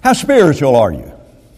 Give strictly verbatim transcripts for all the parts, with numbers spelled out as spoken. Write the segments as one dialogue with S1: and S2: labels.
S1: How spiritual are you?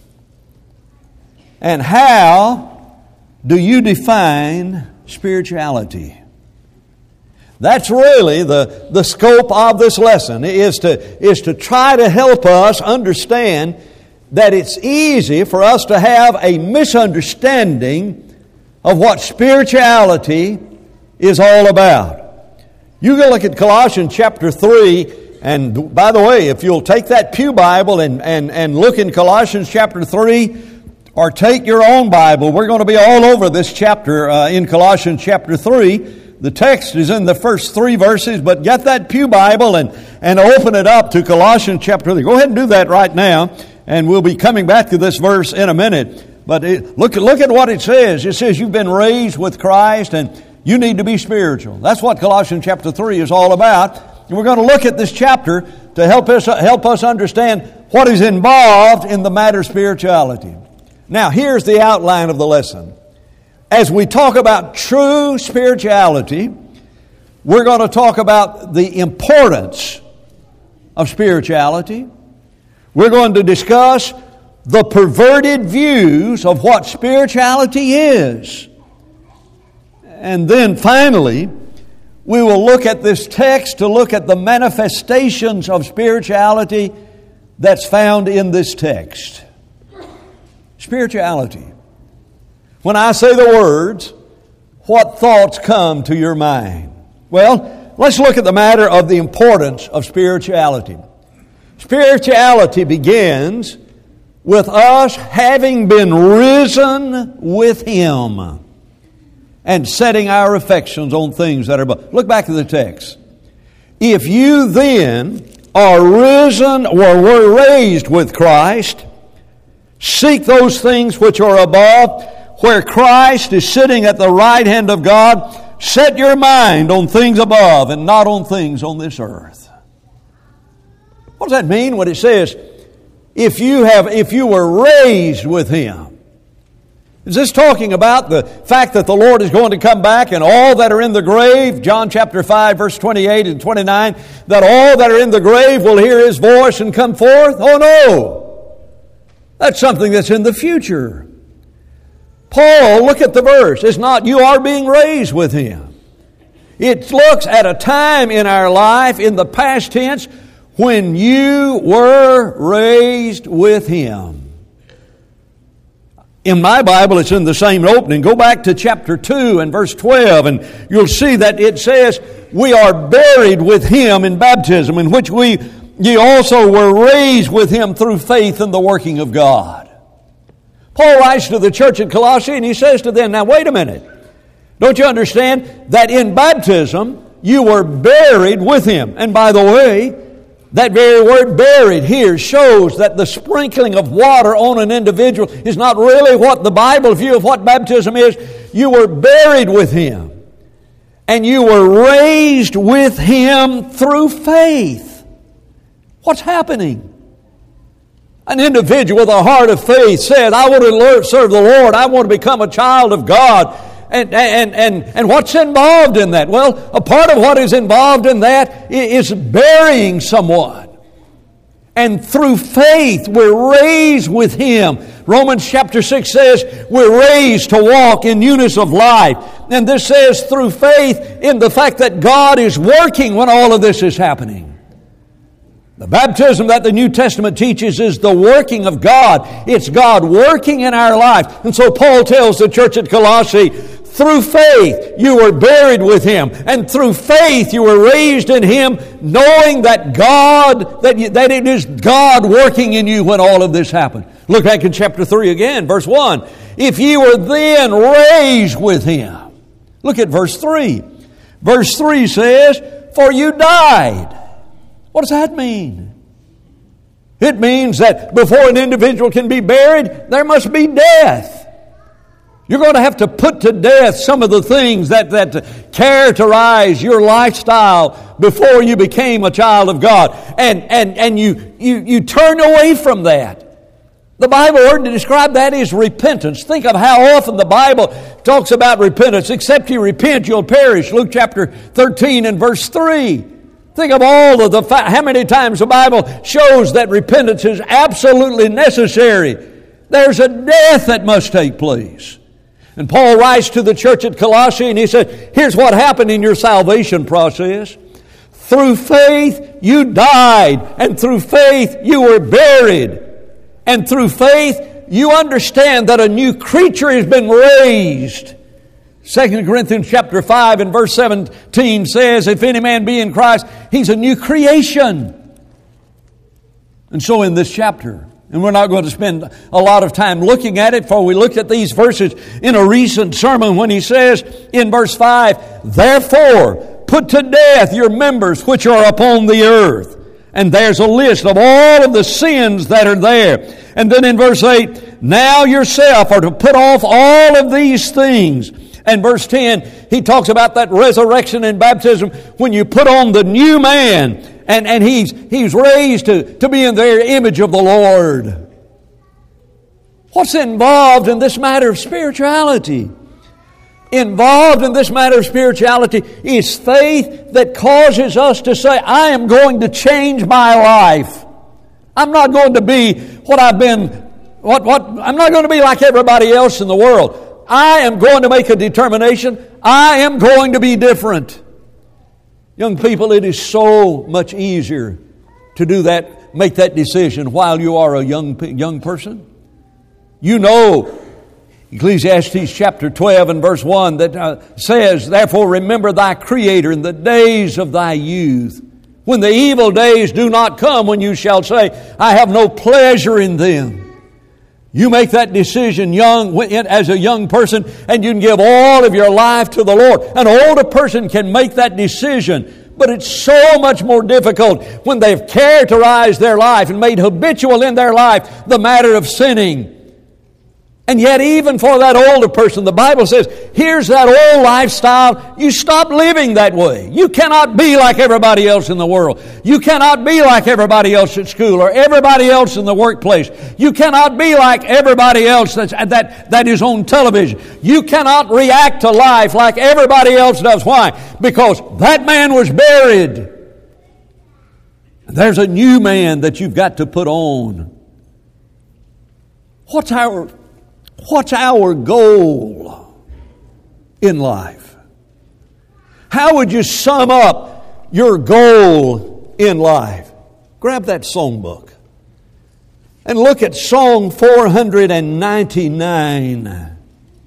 S1: And how do you define spirituality? That's really the, the scope of this lesson, is to, is to try to help us understand that it's easy for us to have a misunderstanding of what spirituality is all about. You go look at Colossians chapter three, and by the way, if you'll take that Pew Bible and, and, and look in Colossians chapter three, or take your own Bible, we're going to be all over this chapter uh, in Colossians chapter three. The text is in the first three verses, but get that Pew Bible and, and open it up to Colossians chapter three. Go ahead and do that right now, and we'll be coming back to this verse in a minute. But it, look, look at what it says. It says you've been raised with Christ and you need to be spiritual. That's what Colossians chapter three is all about. And we're going to look at this chapter to help us, help us understand what is involved in the matter of spirituality. Now, here's the outline of the lesson. As we talk about true spirituality, we're going to talk about the importance of spirituality. We're going to discuss the perverted views of what spirituality is. And then finally, we will look at this text to look at the manifestations of spirituality that's found in this text. Spirituality. When I say the words, what thoughts come to your mind? Well, let's look at the matter of the importance of spirituality. Spirituality begins with us having been risen with Him and setting our affections on things that are above. Look back to the text. If you then are risen or were raised with Christ, seek those things which are above, where Christ is sitting at the right hand of God. Set your mind on things above and not on things on this earth. What does that mean when it says, if you have, if you were raised with Him? Is this talking about the fact that the Lord is going to come back and all that are in the grave, John chapter five, verse twenty-eight and twenty-nine, that all that are in the grave will hear His voice and come forth? Oh no! That's something that's in the future. Paul, look at the verse. It's not you are being raised with Him. It looks at a time in our life, in the past tense, when you were raised with Him. In my Bible, it's in the same opening. Go back to chapter two and verse twelve, and you'll see that it says, we are buried with Him in baptism, in which we ye also were raised with Him through faith in the working of God. Paul writes to the church at Colossae, and he says to them, now wait a minute. Don't you understand that in baptism you were buried with Him? And by the way, that very word buried here shows that the sprinkling of water on an individual is not really what the Bible view of what baptism is. You were buried with Him. And you were raised with Him through faith. What's happening? An individual with a heart of faith said, I want to serve the Lord. I want to become a child of God. And, and, and, and what's involved in that? Well, a part of what is involved in that is burying someone. And through faith, we're raised with Him. Romans chapter six says we're raised to walk in newness of life. And this says through faith in the fact that God is working when all of this is happening. The baptism that the New Testament teaches is the working of God. It's God working in our life. And so Paul tells the church at Colossae, through faith you were buried with Him. And through faith you were raised in Him, knowing that God, that, you, that it is God working in you when all of this happened. Look back in chapter three again, verse one. If ye were then raised with Him. Look at verse three. Verse three says, for you died. What does that mean? It means that before an individual can be buried, there must be death. You're going to have to put to death some of the things that, that characterize your lifestyle before you became a child of God. And, and, and you, you, you turn away from that. The Bible word to describe that is repentance. Think of how often the Bible talks about repentance. Except you repent, you'll perish. Luke chapter thirteen and verse three. Think of all of the, how many times the Bible shows that repentance is absolutely necessary. There's a death that must take place. And Paul writes to the church at Colossae and he said, here's what happened in your salvation process. Through faith you died, and through faith you were buried. And through faith you understand that a new creature has been raised. Second Corinthians chapter five and verse seventeen says, if any man be in Christ, he's a new creation. And so in this chapter, and we're not going to spend a lot of time looking at it, for we looked at these verses in a recent sermon when he says in verse five, therefore put to death your members which are upon the earth. And there's a list of all of the sins that are there. And then in verse eight, now yourself are to put off all of these things. And verse ten, he talks about that resurrection and baptism when you put on the new man, and, and he's, he's raised to, to be in the image of the Lord. What's involved in this matter of spirituality? Involved in this matter of spirituality is faith that causes us to say, I am going to change my life. I'm not going to be what I've been, what, what, I'm not going to be like everybody else in the world. I am going to make a determination. I am going to be different. Young people, it is so much easier to do that, make that decision while you are a young, young person. You know, Ecclesiastes chapter twelve and verse one that uh, says, therefore remember thy Creator in the days of thy youth, when the evil days do not come, when you shall say, I have no pleasure in them. You make that decision young, as a young person, and you can give all of your life to the Lord. An older person can make that decision, but it's so much more difficult when they've characterized their life and made habitual in their life the matter of sinning. And yet even for that older person, the Bible says, here's that old lifestyle. You stop living that way. You cannot be like everybody else in the world. You cannot be like everybody else at school or everybody else in the workplace. You cannot be like everybody else that's, that, that is on television. You cannot react to life like everybody else does. Why? Because that man was buried. There's a new man that you've got to put on. What's our... What's our goal in life? How would you sum up your goal in life? Grab that songbook and look at Song four ninety-nine.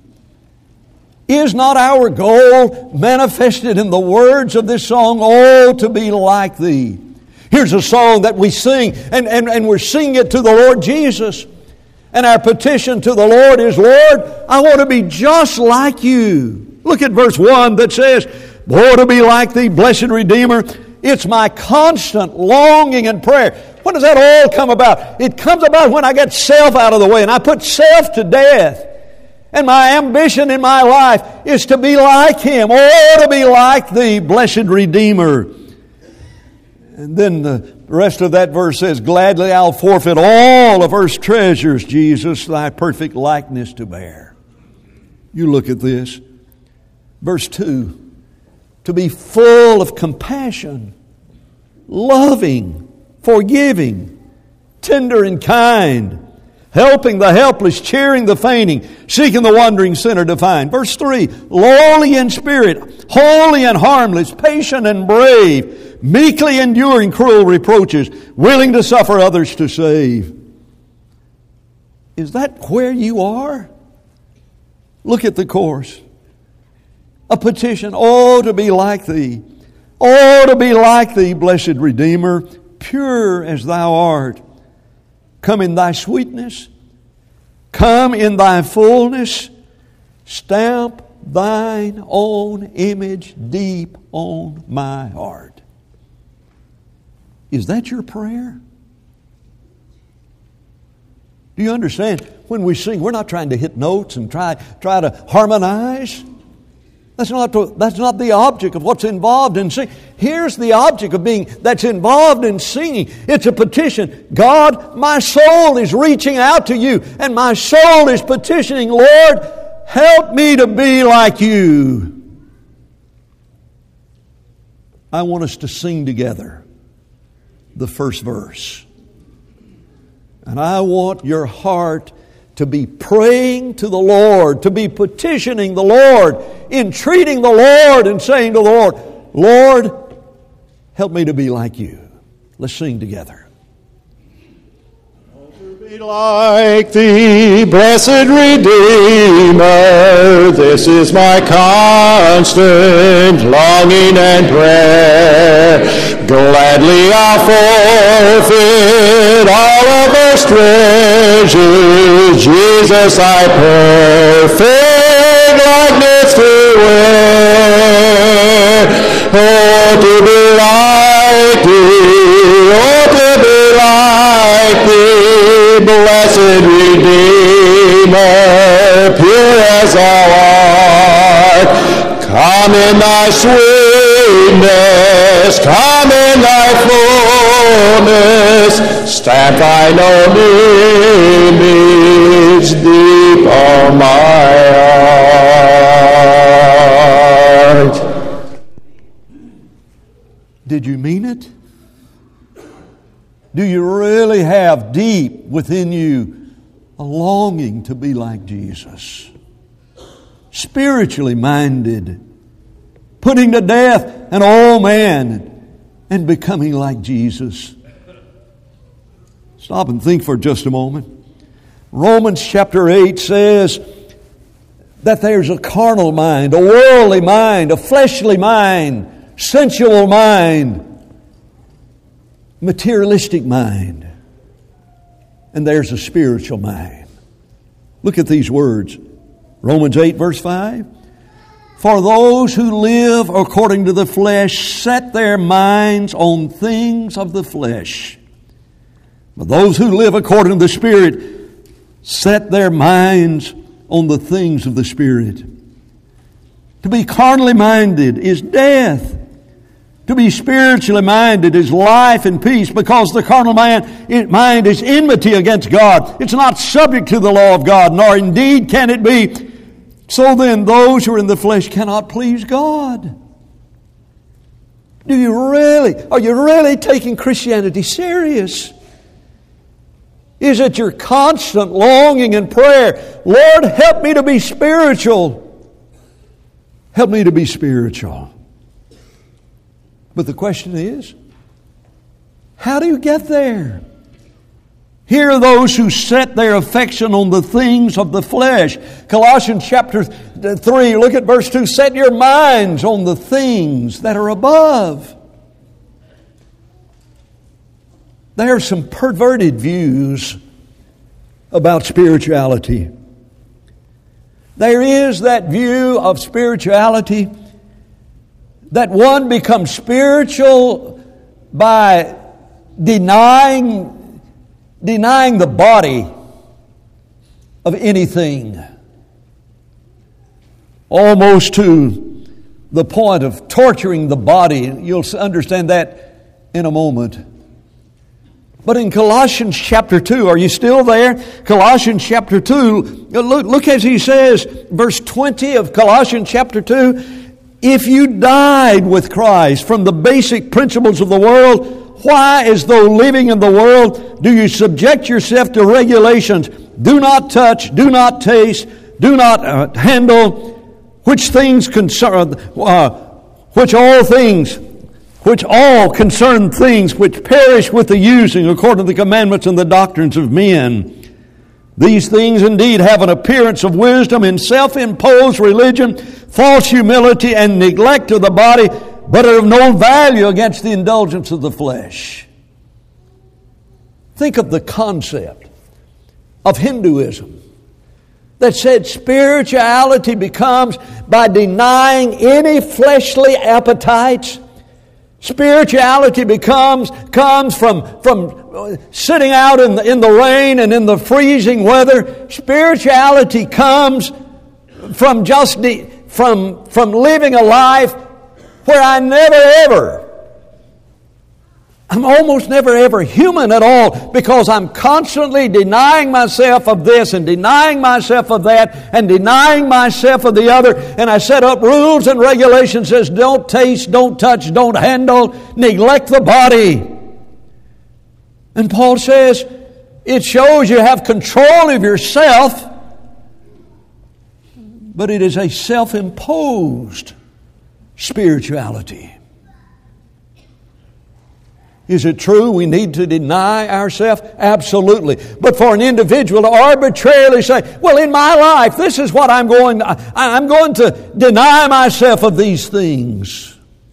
S1: Is not our goal manifested in the words of this song, oh, to be like Thee? Here's a song that we sing, and, and, and we're singing it to the Lord Jesus. And our petition to the Lord is, Lord, I want to be just like You. Look at verse one that says, oh, to be like Thee, blessed Redeemer. It's my constant longing and prayer. When does that all come about? It comes about when I get self out of the way and I put self to death. And my ambition in my life is to be like Him. Oh, to be like Thee, blessed Redeemer. And then the rest of that verse says, gladly I'll forfeit all of earth's treasures, Jesus, Thy perfect likeness to bear. You look at this. Verse two, to be full of compassion, loving, forgiving, tender and kind, helping the helpless, cheering the fainting, seeking the wandering sinner to find. Verse three, lowly in spirit, holy and harmless, patient and brave, meekly enduring cruel reproaches, willing to suffer others to save. Is that where you are? Look at the chorus. A petition, oh, to be like Thee. Oh, to be like Thee, blessed Redeemer, pure as Thou art. Come in Thy sweetness. Come in Thy fullness. Stamp Thine own image deep on my heart. Is that your prayer? Do you understand? When we sing, we're not trying to hit notes and try, try to harmonize. That's not, the, that's not the object of what's involved in singing. Here's the object of being that's involved in singing. It's a petition. God, my soul is reaching out to You, and my soul is petitioning, Lord, help me to be like You. I want us to sing together the first verse. And I want your heart to be praying to the Lord, to be petitioning the Lord, entreating the Lord and saying to the Lord, Lord, help me to be like you. Let's sing together.
S2: Be like thee, blessed Redeemer, this is my constant longing and prayer. Gladly I'll forfeit all of those treasures, Jesus, I perfect likeness to wear. Oh, to be like thee, oh, to be like thee, blessed Redeemer, pure as thou art. Come in thy sweetness, come in thy fullness, stamp thine own image deep on my heart.
S1: Did you mean it? Do you really have deep within you a longing to be like Jesus? Spiritually minded, putting to death an old man and becoming like Jesus. Stop and think for just a moment. Romans chapter eight says that there's a carnal mind, a worldly mind, a fleshly mind, sensual mind, materialistic mind, and there's a spiritual mind. Look at these words. Romans eight verse five. For those who live according to the flesh set their minds on things of the flesh. But those who live according to the Spirit set their minds on the things of the Spirit. To be carnally minded is death. To be spiritually minded is life and peace, because the carnal mind, mind is enmity against God. It's not subject to the law of God, nor indeed can it be. So then those who are in the flesh cannot please God. Do you really, are you really taking Christianity serious? Is it your constant longing and prayer? Lord, help me to be spiritual. Help me to be spiritual. But the question is, how do you get there? Here are those who set their affection on the things of the flesh. Colossians chapter three, look at verse two. Set your minds on the things that are above. There are some perverted views about spirituality. There is that view of spirituality that one becomes spiritual by denying Denying the body of anything, almost to the point of torturing the body. You'll understand that in a moment. But in Colossians chapter two, are you still there? Colossians chapter two, look, look as he says, verse twenty of Colossians chapter two, if you died with Christ from the basic principles of the world, why, as though living in the world, do you subject yourself to regulations? Do not touch, do not taste, do not uh, handle, which things concern, uh, which all things, which all concern things which perish with the using, according to the commandments and the doctrines of men. These things indeed have an appearance of wisdom in self-imposed religion, false humility, and neglect of the body, but are of no value against the indulgence of the flesh. Think of the concept of Hinduism that said spirituality becomes by denying any fleshly appetites. Spirituality becomes comes from, from sitting out in the, in the rain and in the freezing weather. Spirituality comes from just de, from, from living a life where I never ever I'm almost never ever human at all because I'm constantly denying myself of this and denying myself of that and denying myself of the other. And I set up rules and regulations that says don't taste, don't touch, don't handle, neglect the body. And Paul says it shows you have control of yourself, but it is a self-imposed spirituality. Is it true we need to deny ourselves? Absolutely. But for an individual to arbitrarily say, well, in my life, this is what I'm going to, I'm going to deny myself of these things.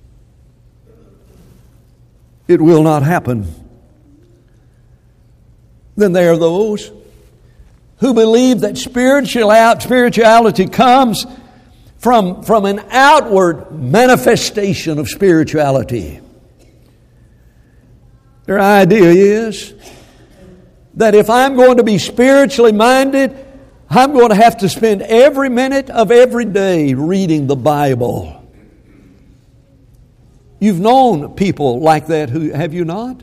S1: It will not happen. Then there are those who believe that spirituality comes from, from an outward manifestation of spirituality. Their idea is that if I'm going to be spiritually minded, I'm going to have to spend every minute of every day reading the Bible. You've known people like that, who have you not?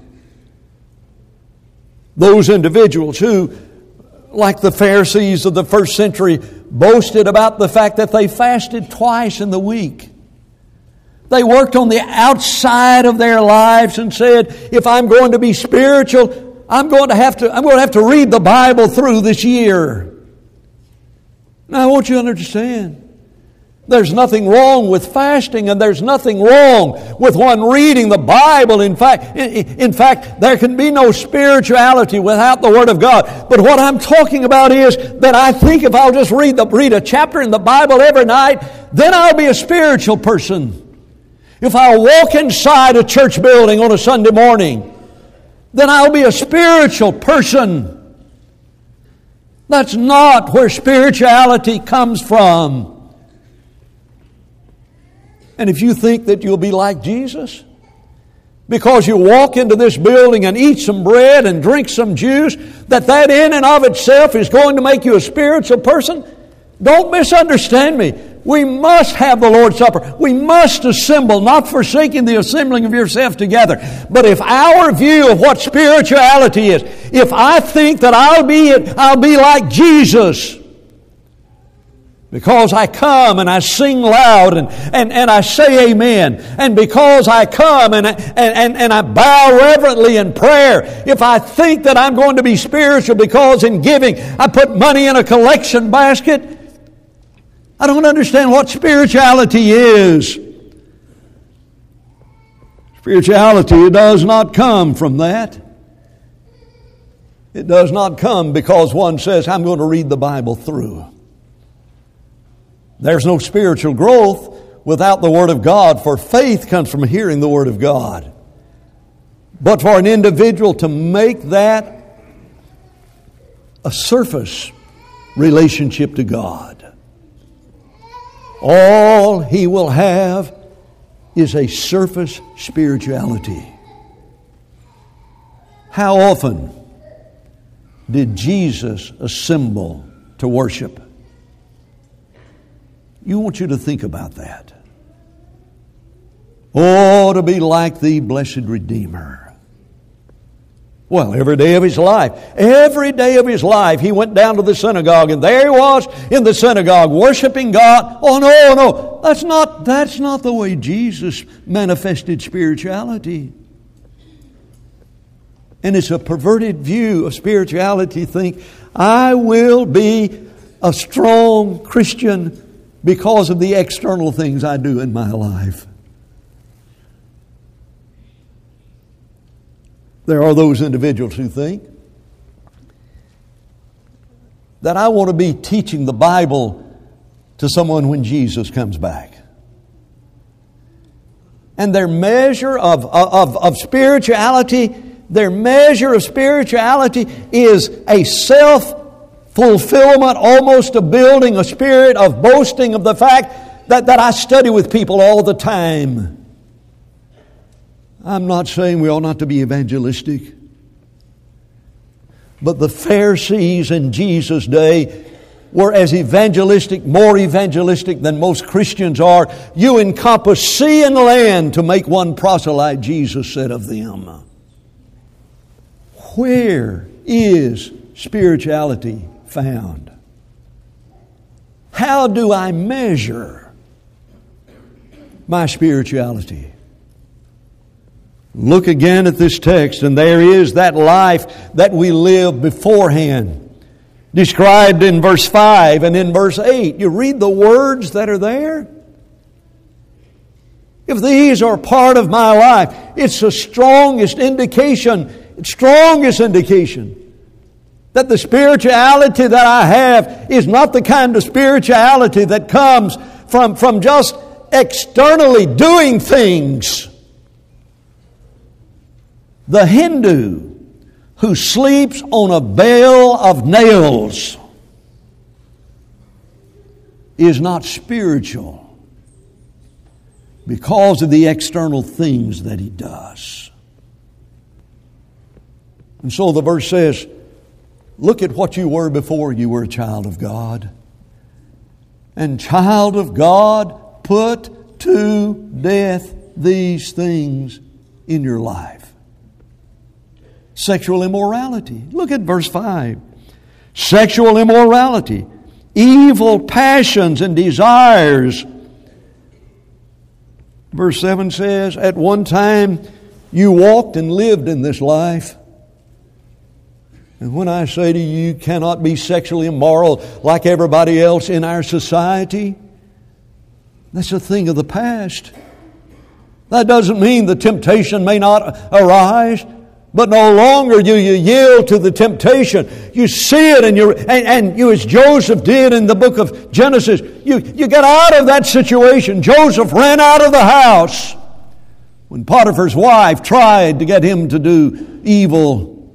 S1: Those individuals who, like the Pharisees of the first century, boasted about the fact that they fasted twice in the week. They worked on the outside of their lives and said, if I'm going to be spiritual, I'm going to have to, I'm going to have to read the Bible through this year. Now I want you to understand, there's nothing wrong with fasting, and there's nothing wrong with one reading the Bible. In fact, in, in fact, there can be no spirituality without the Word of God. But what I'm talking about is that I think if I'll just read the read a chapter in the Bible every night, then I'll be a spiritual person. If I walk inside a church building on a Sunday morning, then I'll be a spiritual person. That's not where spirituality comes from. And if you think that you'll be like Jesus, because you walk into this building and eat some bread and drink some juice, that that in and of itself is going to make you a spiritual person, don't misunderstand me. We must have the Lord's Supper. We must assemble, not forsaking the assembling of yourself together. But if our view of what spirituality is, if I think that I'll be I'll be like Jesus, because I come and I sing loud and, and, and I say amen, and because I come and, and, and, and I bow reverently in prayer, if I think that I'm going to be spiritual because in giving I put money in a collection basket, I don't understand what spirituality is. Spirituality does not come from that. It does not come because one says, I'm going to read the Bible through. There's no spiritual growth without the Word of God, for faith comes from hearing the Word of God. But for an individual to make that a surface relationship to God, all he will have is a surface spirituality. How often did Jesus assemble to worship? You want you to think about that. Oh, to be like thee, blessed Redeemer. Well, every day of his life, every day of his life, he went down to the synagogue, and there he was in the synagogue worshiping God. Oh no, no, that's not, that's not the way Jesus manifested spirituality. And it's a perverted view of spirituality. Think, I will be a strong Christian because of the external things I do in my life. There are those individuals who think that I want to be teaching the Bible to someone when Jesus comes back. And their measure of, of, of spirituality, their measure of spirituality is a self-fulfillment, almost a building, a spirit of boasting of the fact that, that I study with people all the time. I'm not saying we ought not to be evangelistic. But the Pharisees in Jesus' day were as evangelistic, more evangelistic than most Christians are. You encompass sea and land to make one proselyte, Jesus said of them. Where is spirituality found? How do I measure my spirituality? Look again at this text, and there is that life that we live beforehand, described in verse five and in verse eight. You read the words that are there. If these are part of my life, it's the strongest indication, strongest indication that the spirituality that I have is not the kind of spirituality that comes from, from just externally doing things. The Hindu who sleeps on a bale of nails is not spiritual because of the external things that he does. And so the verse says, look at what you were before you were a child of God. And child of God, put to death these things in your life. Sexual immorality. Look at verse five. Sexual immorality, evil passions and desires. Verse seven says, at one time you walked and lived in this life. And when I say to you, you cannot be sexually immoral like everybody else in our society, that's a thing of the past. That doesn't mean the temptation may not arise, but no longer do you yield to the temptation. You see it, and you and, and you, as Joseph did in the book of Genesis, you, you get out of that situation. Joseph ran out of the house when Potiphar's wife tried to get him to do evil.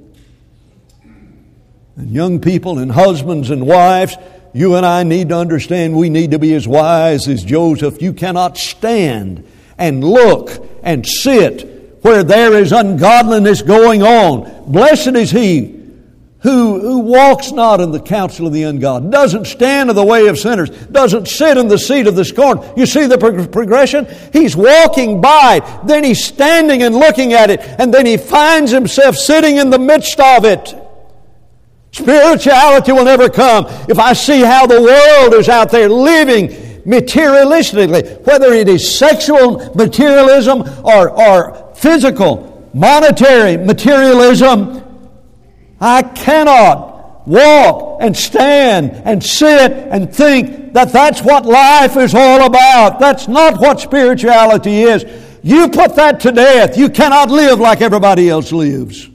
S1: And young people and husbands and wives, you and I need to understand we need to be as wise as Joseph. You cannot stand and look and sit where there is ungodliness going on. Blessed is he who, who walks not in the counsel of the ungodly, doesn't stand in the way of sinners, doesn't sit in the seat of the scorn. You see the pro- progression? He's walking by, then he's standing and looking at it, and then he finds himself sitting in the midst of it. Spirituality will never come if I see how the world is out there living materialistically, whether it is sexual materialism or, or physical, monetary materialism. I cannot walk and stand and sit and think that that's what life is all about. That's not what spirituality is. You put that to death. You cannot live like everybody else lives.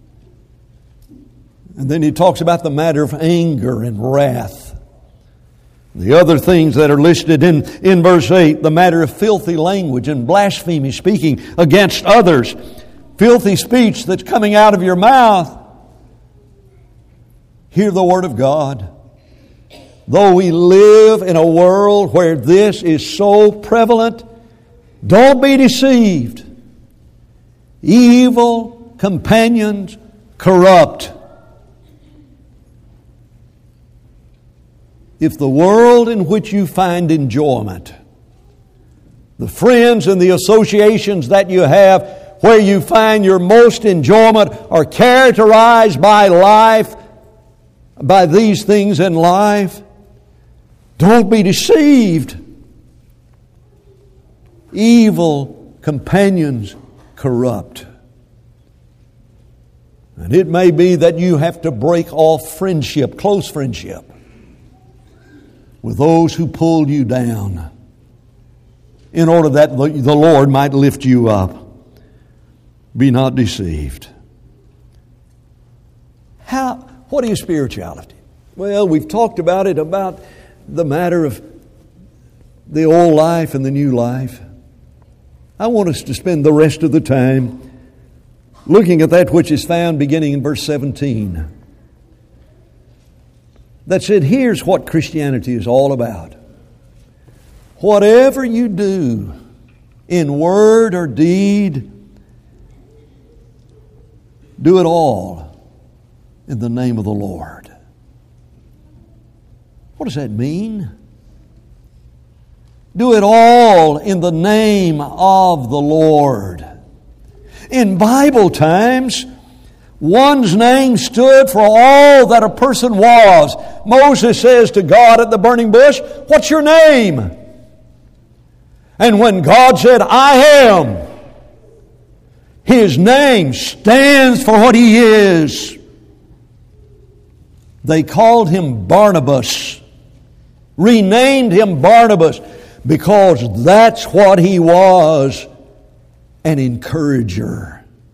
S1: And then he talks about the matter of anger and wrath. The other things that are listed in, in verse eight, the matter of filthy language and blasphemy, speaking against others. Filthy speech that's coming out of your mouth. Hear the Word of God. Though we live in a world where this is so prevalent, don't be deceived. Evil companions corrupt. If the world in which you find enjoyment, the friends and the associations that you have where you find your most enjoyment are characterized by life, by these things in life, don't be deceived. Evil companions corrupt. And it may be that you have to break off friendship, close friendship, with those who pull you down in order that the Lord might lift you up. Be not deceived. How? What is spirituality? Well, we've talked about it, about the matter of the old life and the new life. I want us to spend the rest of the time looking at that which is found beginning in verse seventeen. That said, here's what Christianity is all about. Whatever you do in word or deed, do it all in the name of the Lord. What does that mean? Do it all in the name of the Lord. In Bible times, One's name stood for all that a person was. Moses says to God at the burning bush, "What's your name?" And when God said, "I am," His name stands for what He is. They called Him Barnabas, renamed Him Barnabas, because that's what He was, an encourager.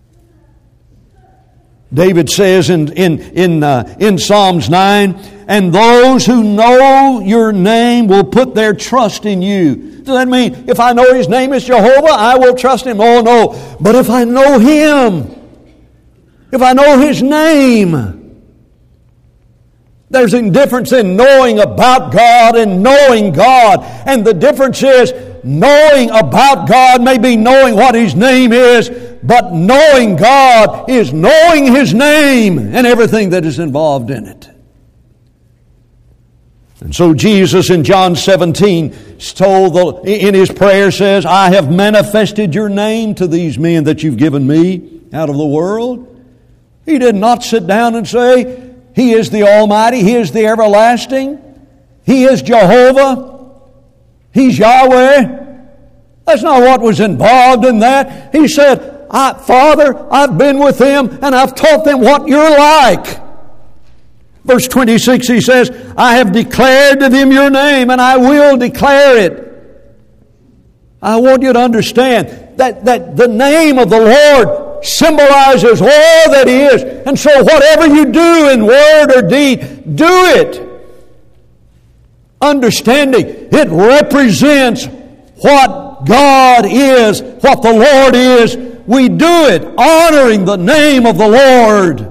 S1: David says in in in, uh, in Psalms nine, "And those who know your name will put their trust in you." Does that mean if I know His name is Jehovah, I will trust Him? Oh no. But if I know Him, if I know His name, there's a difference in knowing about God and knowing God. And the difference is knowing about God may be knowing what His name is, but knowing God is knowing His name and everything that is involved in it. And so Jesus in John seventeen told the, in His prayer says, "I have manifested your name to these men that you've given me out of the world." He did not sit down and say, He is the Almighty, He is the Everlasting, He is Jehovah, He's Yahweh. That's not what was involved in that. He said, I, Father, I've been with them and I've taught them what you're like. Verse twenty-six, He says, "I have declared to them your name and I will declare it." I want you to understand that, that the name of the Lord symbolizes all that He is. And so whatever you do in word or deed, do it understanding it represents what God is, what the Lord is. We do it honoring the name of the Lord.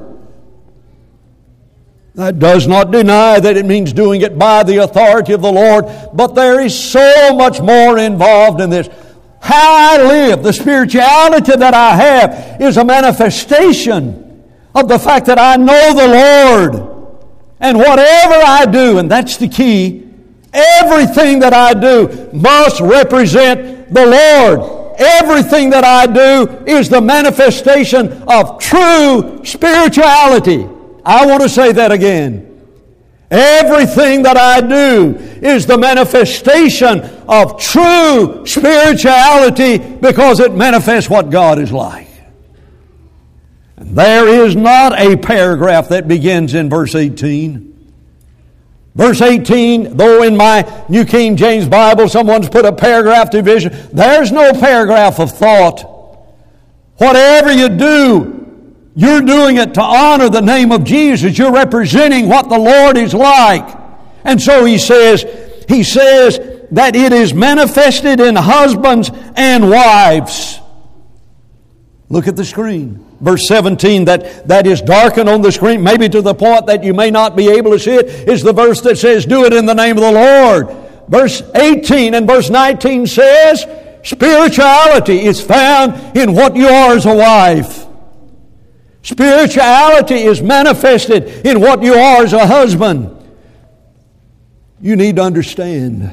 S1: That does not deny that it means doing it by the authority of the Lord, but there is so much more involved in this. How I live, the spirituality that I have, is a manifestation of the fact that I know the Lord. And whatever I do, and that's the key, everything that I do must represent the Lord. Everything that I do is the manifestation of true spirituality. I want to say that again. Everything that I do is the manifestation of true spirituality because it manifests what God is like. And there is not a paragraph that begins in verse eighteen. Verse eighteen, though in my New King James Bible someone's put a paragraph division, there's no paragraph of thought. Whatever you do, you're doing it to honor the name of Jesus. You're representing what the Lord is like. And so he says, he says that it is manifested in husbands and wives. Look at the screen. Verse seventeen, that, that is darkened on the screen, maybe to the point that you may not be able to see it, is the verse that says, "Do it in the name of the Lord." Verse eighteen and verse nineteen says, spirituality is found in what you are as a wife. Spirituality is manifested in what you are as a husband. You need to understand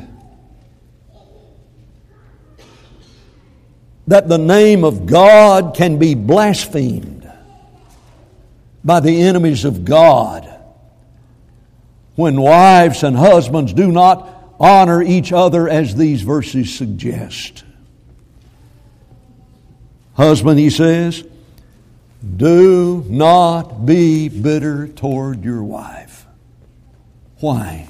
S1: that the name of God can be blasphemed by the enemies of God when wives and husbands do not honor each other as these verses suggest. Husband, he says, do not be bitter toward your wife. Why?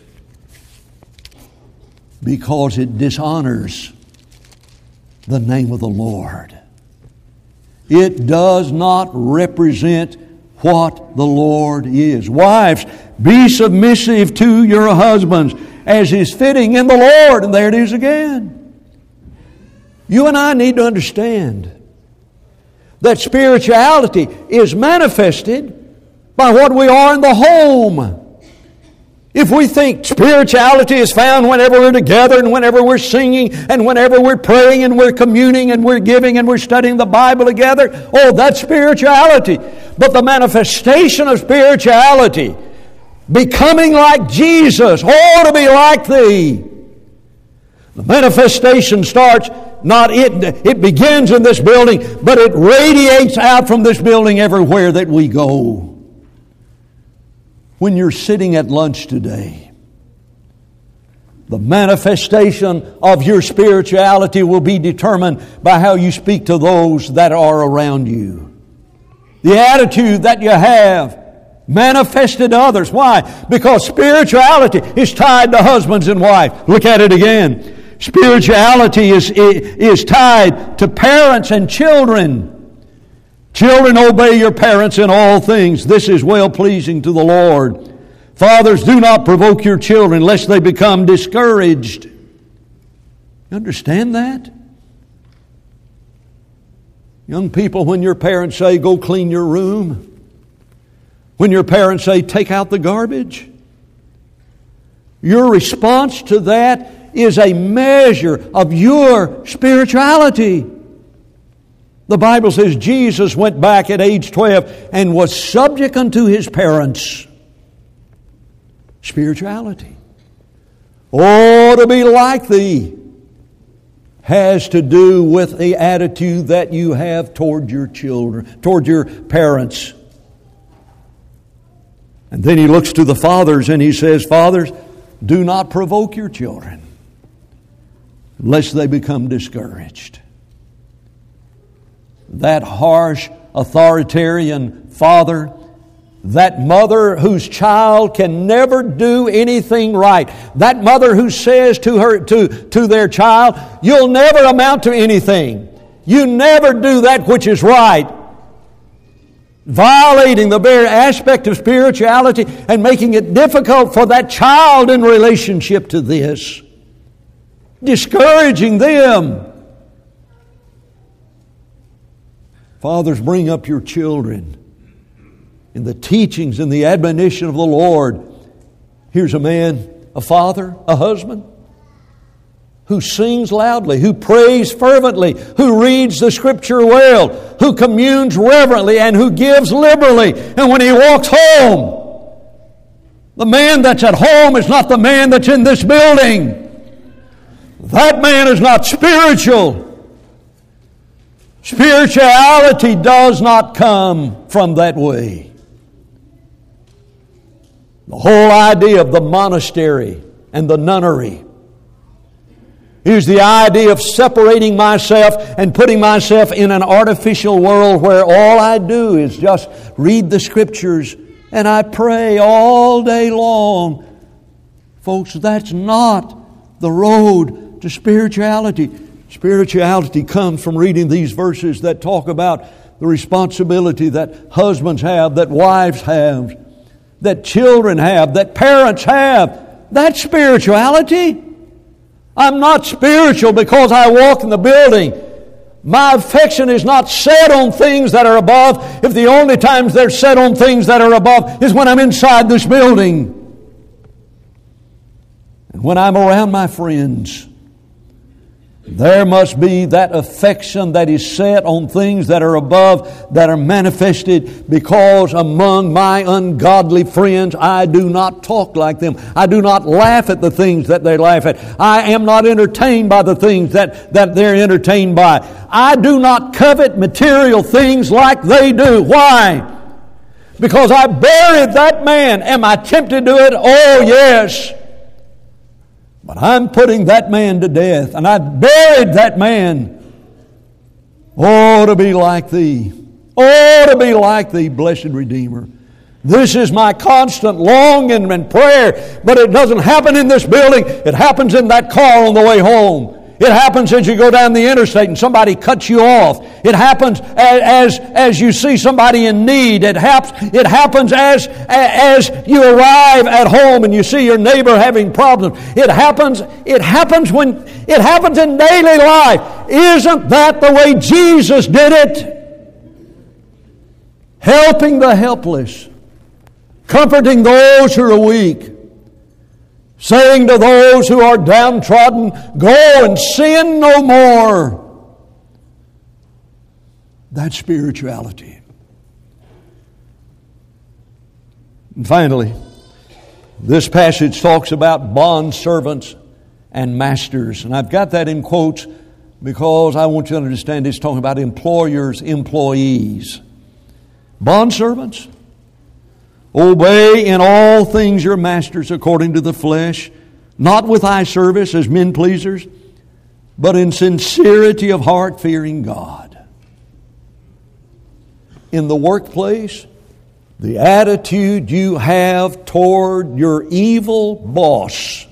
S1: Because it dishonors the name of the Lord. It does not represent what the Lord is. Wives, be submissive to your husbands as is fitting in the Lord. And there it is again. You and I need to understand that spirituality is manifested by what we are in the home. If we think spirituality is found whenever we're together and whenever we're singing and whenever we're praying and we're communing and we're giving and we're studying the Bible together, oh, that's spirituality. But the manifestation of The manifestation starts, not it, it begins in this building, but it radiates out from this building everywhere that we go. When you're sitting at lunch today, the manifestation of your spirituality will be determined by how you speak to those that are around you. The attitude that you have manifested to others. Why? Because spirituality is tied to husbands and wives. Look at it again. Spirituality is, is tied to parents and children. Children, obey your parents in all things. This is well-pleasing to the Lord. Fathers, do not provoke your children lest they become discouraged. You understand that? Young people, when your parents say, go clean your room, when your parents say, take out the garbage, your response to that is a measure of your spirituality. The Bible says Jesus went back at age twelve and was subject unto his parents. Spirituality. Oh, to be like thee has to do with the attitude that you have toward your children, toward your parents. And then he looks to the fathers and he says, fathers, do not provoke your children, lest they become discouraged. That harsh, authoritarian father, that mother whose child can never do anything right, that mother who says to her to, to their child, you'll never amount to anything. You never do that which is right. Violating the very aspect of spirituality and making it difficult for that child in relationship to this. Discouraging them. Fathers, bring up your children in the teachings and the admonition of the Lord. Here's a man, a father, a husband, who sings loudly, who prays fervently, who reads the Scripture well, who communes reverently, and who gives liberally. And when he walks home, the man that's at home is not the man that's in this building. That man is not spiritual. Spirituality does not come from that way. The whole idea of the monastery and the nunnery is the idea of separating myself and putting myself in an artificial world where all I do is just read the Scriptures and I pray all day long. Folks, that's not the road to spirituality. Spirituality comes from reading these verses that talk about the responsibility that husbands have, that wives have, that children have, that parents have. That's spirituality. I'm not spiritual because I walk in the building. My affection is not set on things that are above if the only times they're set on things that are above is when I'm inside this building. And when I'm around my friends, there must be that affection that is set on things that are above, that are manifested, because among my ungodly friends I do not talk like them. I do not laugh at the things that they laugh at. I am not entertained by the things that, that they're entertained by. I do not covet material things like they do. Why? Because I buried that man. Am I tempted to do it? Oh, yes. But I'm putting that man to death, and I buried that man. Oh, to be like thee. Oh, to be like thee, blessed Redeemer. This is my constant longing and prayer, but it doesn't happen in this building. It happens in that car on the way home. It happens as you go down the interstate and somebody cuts you off. It happens as, as, as you see somebody in need. It, haps, it happens as, as you arrive at home and you see your neighbor having problems. It happens, it happens when it happens in daily life. Isn't that the way Jesus did it? Helping the helpless, comforting those who are weak, saying to those who are downtrodden, go and sin no more. That's spirituality. And finally, this passage talks about bond servants and masters. And I've got that in quotes because I want you to understand it's talking about employers, employees. Bondservants, obey in all things your masters according to the flesh, not with eye service as men pleasers, but in sincerity of heart, fearing God. In the workplace, the attitude you have toward your evil boss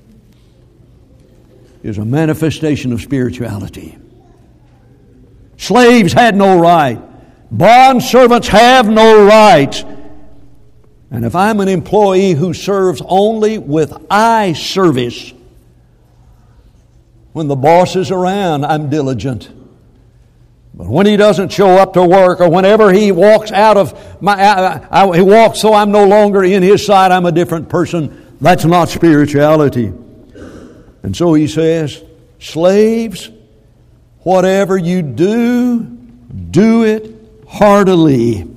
S1: is a manifestation of spirituality. Slaves had no right. Bond servants have no rights. And if I'm an employee who serves only with eye service, when the boss is around, I'm diligent. But when he doesn't show up to work, or whenever he walks out of my, I, I, he walks so I'm no longer in his sight, I'm a different person. That's not spirituality. And so he says, slaves, whatever you do, do it heartily.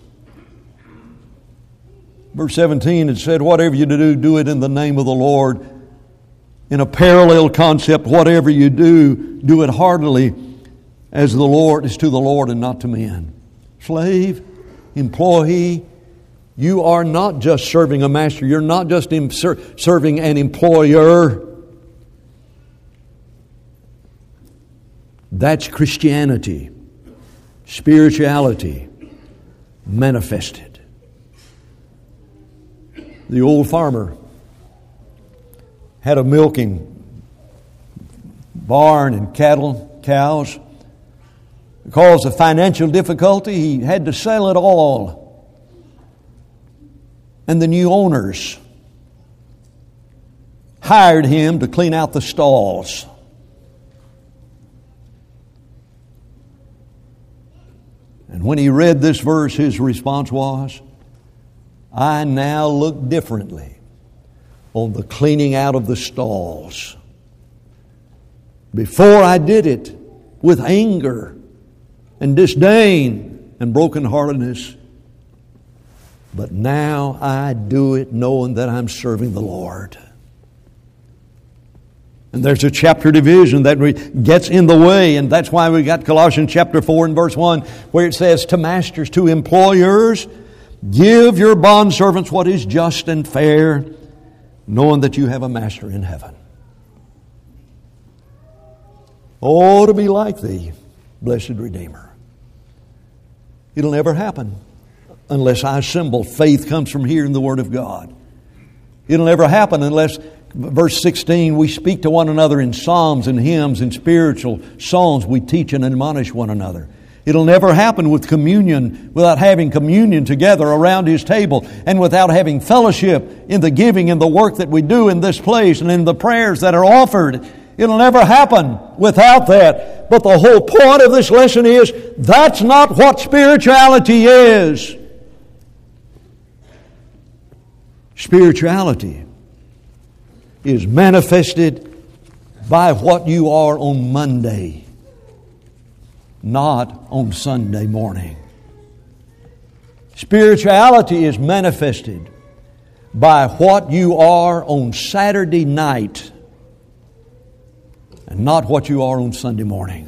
S1: Verse seventeen, it said, whatever you do, do it in the name of the Lord. In a parallel concept, whatever you do, do it heartily, as the Lord is to the Lord and not to men. Slave, employee, you are not just serving a master. You're not just serving an employer. That's Christianity, spirituality manifested. The old farmer had a milking barn and cattle, cows. Because of financial difficulty, he had to sell it all. And the new owners hired him to clean out the stalls. And when he read this verse, his response was, I now look differently on the cleaning out of the stalls. Before I did it with anger and disdain and brokenheartedness, but now I do it knowing that I'm serving the Lord. And there's a chapter division that gets in the way, and that's why we got Colossians chapter four and verse one, where it says, to masters, to employers, give your bondservants what is just and fair, knowing that you have a master in heaven. Oh, to be like thee, blessed Redeemer. It'll never happen unless I assemble. Faith comes from hearing the Word of God. It'll never happen unless, verse sixteen, we speak to one another in psalms and hymns and spiritual songs. We teach and admonish one another. It'll never happen with communion, without having communion together around His table, and without having fellowship in the giving and the work that we do in this place and in the prayers that are offered. It'll never happen without that. But the whole point of this lesson is, that's not what spirituality is. Spirituality is manifested by what you are on Monday, not on Sunday morning. Spirituality is manifested by what you are on Saturday night, and not what you are on Sunday morning.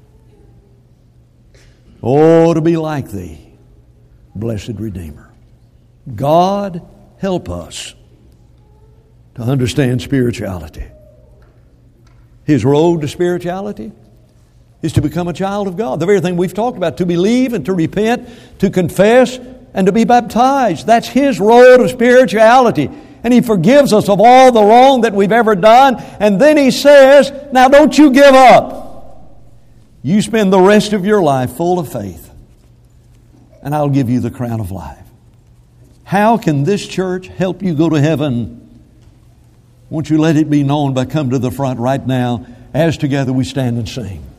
S1: Oh, to be like thee, blessed Redeemer. God help us to understand spirituality. His road to spirituality is to become a child of God. The very thing we've talked about, to believe and to repent, to confess and to be baptized. That's His road of spirituality. And He forgives us of all the wrong that we've ever done. And then He says, now don't you give up. You spend the rest of your life full of faith, and I'll give you the crown of life. How can this church help you go to heaven? Won't you let it be known by coming to the front right now as together we stand and sing.